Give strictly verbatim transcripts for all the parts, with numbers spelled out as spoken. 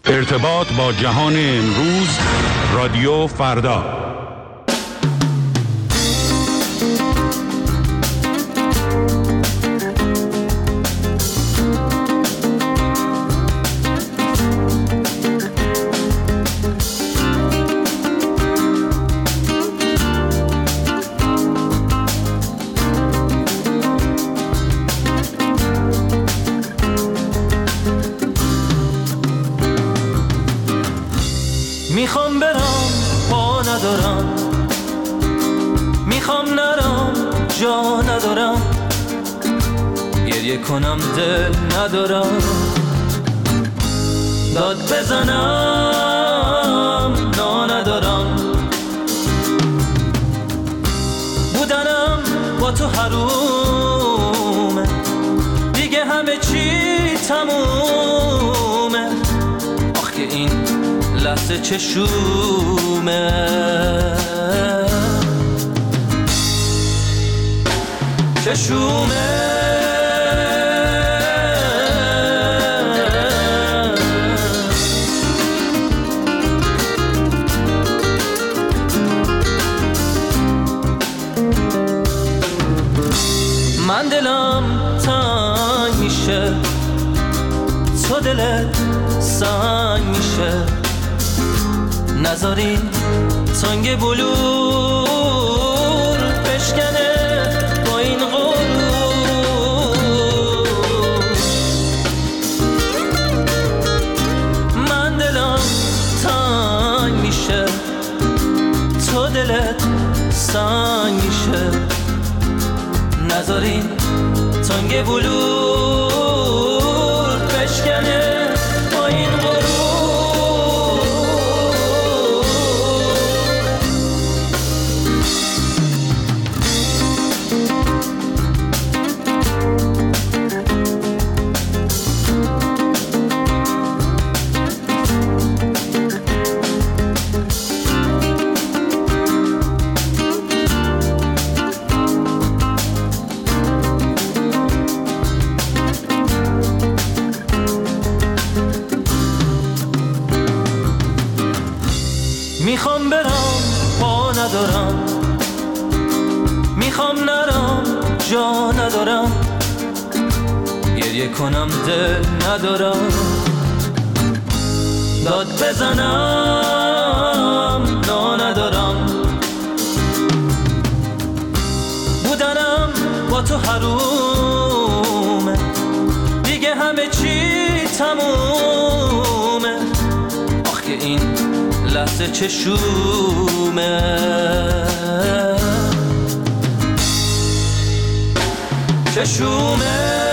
ارتباط با جهان امروز، رادیو فردا. میخوام برم پا ندارم، میخوام نرم جا ندارم، گریه کنم دل ندارم، داد بزنم نا ندارم، بودنم با تو حرومه، دیگه همه چی تمومه، آخ که این لحظه چشومه، چشومه. من دلم تنگ میشه، تو دلت سنگ میشه، نذارین تنگ بلور بشکنه با این غرور. من دلم تنگ میشه، تو دلت سنگ میشه، نذارین تنگ بلور بشکنه با این غرور. میخوام برم پا ندارم، میخوام نرم جا ندارم، گریه کنم دل ندارم، داد بزنم نا ندارم، بودنم با تو حرومه، دیگه همه چی تمومه، آخ که این لحظه چشومه، چشومه.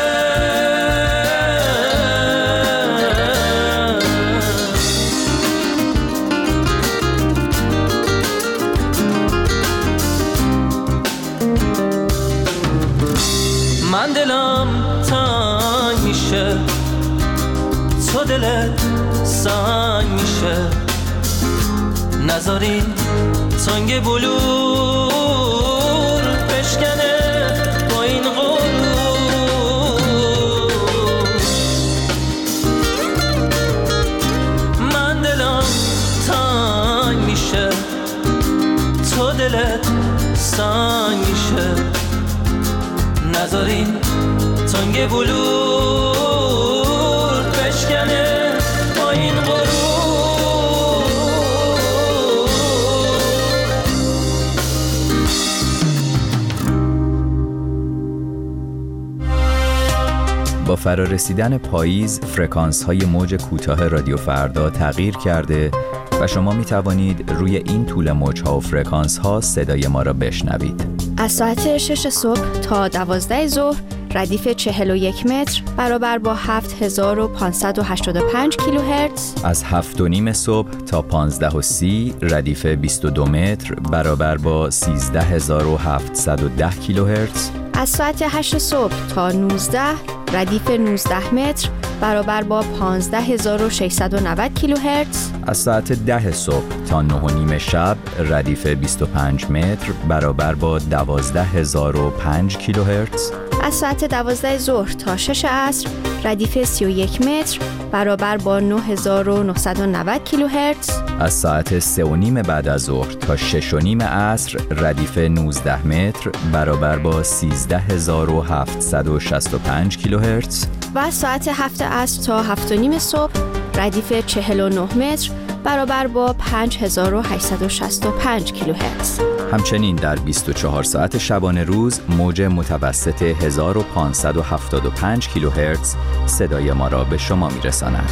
من دلم تنگ میشه، تو دلت سنگ میشه، نذارین تنگ بلور بشکنه با این غرور. من دلم تنگ میشه، تو دلت سنگ میشه، نذارین تنگ بلور بشکنه با این غرور. با فرارسیدن پاییز فرکانس‌های موج کوتاه رادیو فردا تغییر کرده و شما می توانید روی این طول موج‌ها و فرکانس‌ها صدای ما را بشنوید. از ساعت شش صبح تا دوازده ظهر ردیف چهل و یک متر برابر با هفت هزار و پانصد و هشتاد و پنج کیلوهرتز. از هفت و نیم صبح تا پانزده و سی ردیف بیست و دو متر برابر با سیزده هزار و هفتصد و ده کیلوهرتز. از ساعت هشت صبح تا نوزده ردیف نوزده متر برابر با پانزده هزار و ششصد و نود کیلوهرتز. از ساعت ده صبح تا نه و نیم شب ردیف بیست و پنج متر برابر با دوازده هزار و پنج کیلوهرتز. از ساعت دوازده ظهر تا شش عصر ردیف سی و یک متر برابر با نه هزار و نهصد و نود کیلوهرتز. از ساعت سه و نیم بعد از ظهر تا شش و نیم عصر ردیف نوزده متر برابر با سیزده هزار و هفتصد و شصت و پنج کیلوهرتز. و از ساعت هفت عصر تا هفت و نیم صبح ردیف چهل و نه متر برابر با پنج هزار و هشتصد و شصت و پنج کیلوهرتز. همچنین در بیست و چهار ساعت شبانه روز موج متوسط هزار و پانصد و هفتاد و پنج کیلوهرتز صدای ما را به شما می‌رساند.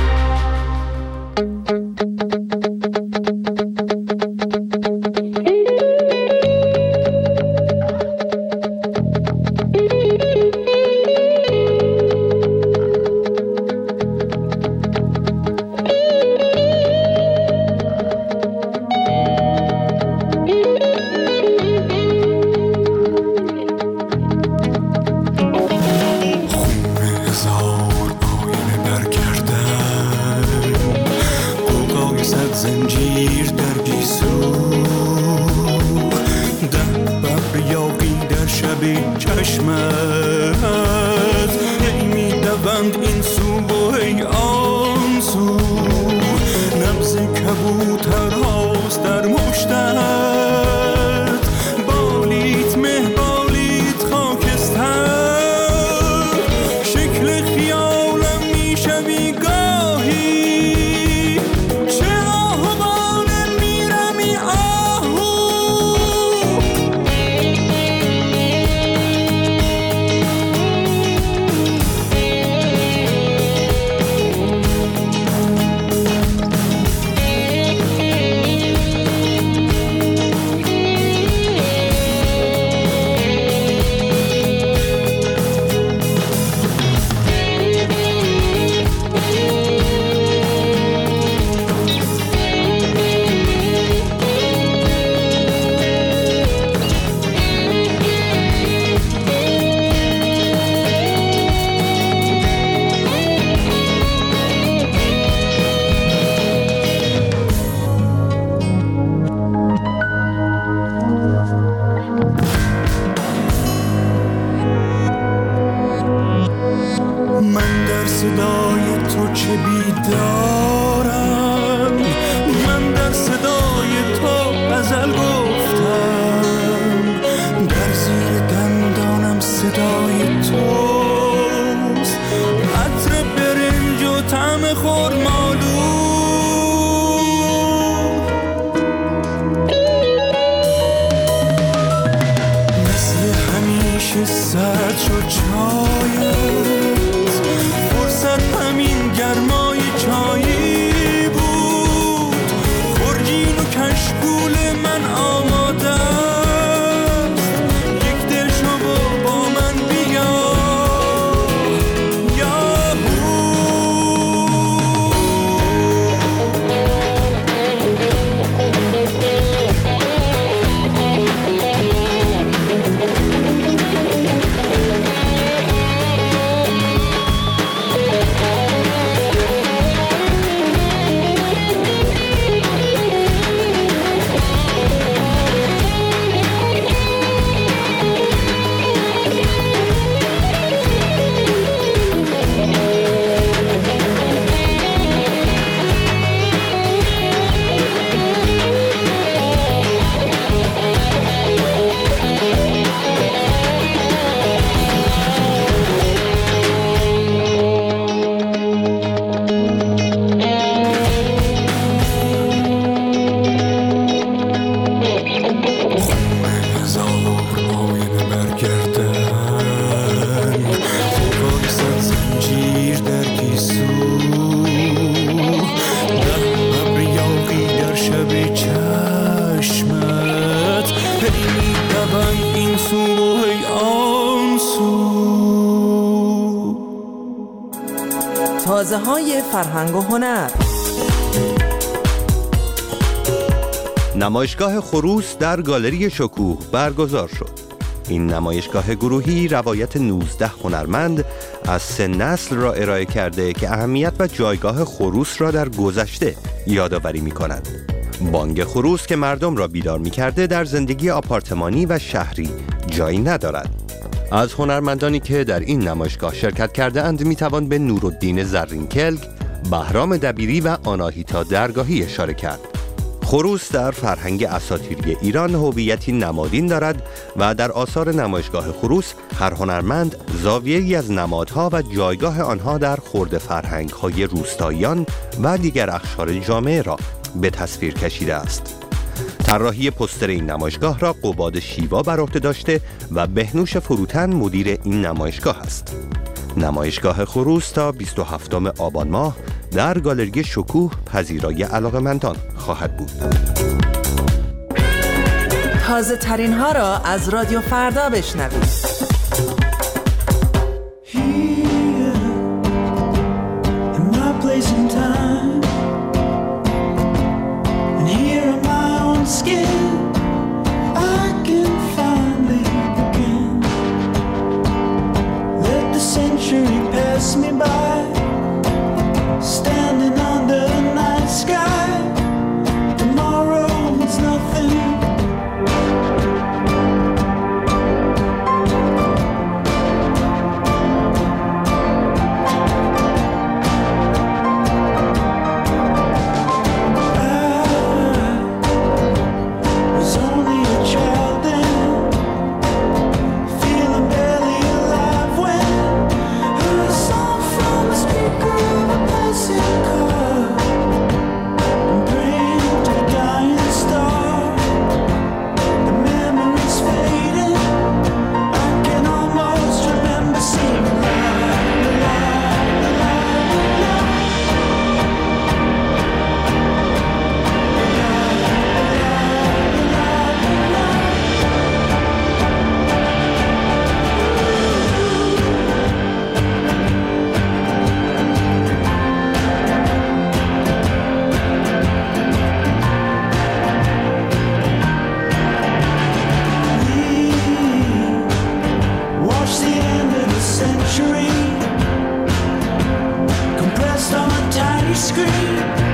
زنجیر در گیسو ده ببر یاقی در شب چشمت هی می دوند این سو و هی آن سو نبض کبوتر هاست در مشتت بالیت مه بالیت خاکستر شکل خیالم می شوی گاهی صدای تو چه بیدارم من در صدای تو غزل گفتم در زیر دندانم صدای توست عطر برنج و طعم خرمالو مثل همیشه سرد شد چایم همین گرمای چایی بود خورجین و کشکول من آماده است یک دل شو و با من بیا یاهو تازه های فرهنگ و هنر. نمایشگاه خروس در گالری شکوه برگزار شد. این نمایشگاه گروهی روایت نوزده هنرمند از سه نسل را ارائه کرده که اهمیت و جایگاه خروس را در گذشته یادآوری می‌کند. بانگ خروس که مردم را بیدار می‌کرده در زندگی آپارتمانی و شهری جایی ندارد. از هنرمندانی که در این نمایشگاه شرکت کرده اند می توان به نورالدین زرینکلگ، بهرام دبیری و آناهیتا درگاهی اشاره کرد. خروس در فرهنگ اساطیری ایران هویتی نمادین دارد و در آثار نمایشگاه خروس هر هنرمند زاویه‌ای از نمادها و جایگاه آنها در خرد فرهنگ‌های روستاییان و دیگر اقشار جامعه را به تصویر کشیده است. طراحی پوستر این نمایشگاه را قباد شیوا بر عهده داشته و بهنوش فروتن مدیر این نمایشگاه است. نمایشگاه خروس تا بیست و هفتم آبان ماه در گالری شکوه پذیرای علاقه‌مندان خواهد بود. تازه ترین ها را از رادیو فردا بشنوید. Screen